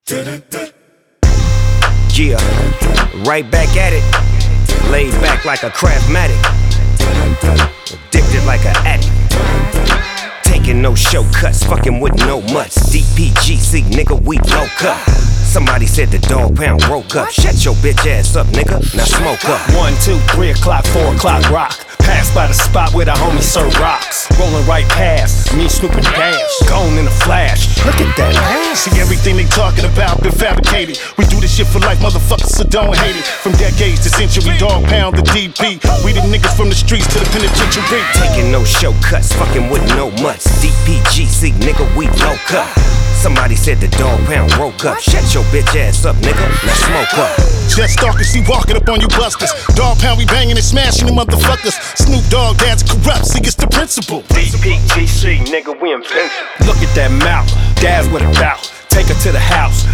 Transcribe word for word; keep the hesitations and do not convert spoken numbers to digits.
Yeah, right back at it. Laid back like a Craftmatic. Addicted like an addict. Taking no shortcuts, fucking with no mutts. D P G C, nigga, we low cut. Somebody said the dog pound woke up. Shut your bitch ass up, nigga. Now smoke up. One, two, three o'clock, four o'clock, rock. Pass by the spot where the homie serve rocks. Rolling right past, me, Snoop and Dash. Gone in a flash. Look at that ass. See, everything they talking about been fabricated. We do this shit for life, motherfuckers, so don't hate it. From decades to century, dog pound the D P. We the niggas from the streets to the penitentiary. Taking no shortcuts, fucking with no mutts. D P G C, nigga, we low cut. Somebody said the dog pound woke up. Shut your bitch ass up, nigga. Now smoke up. Just stalkers, see walking up on you busters. Dog pound, we banging and smashing them motherfuckers. Snoop Dogg, dad's corrupt, see it's the principle. D P G C, nigga, we invincible. Look at that mouth, dad's what about. Take her to the house.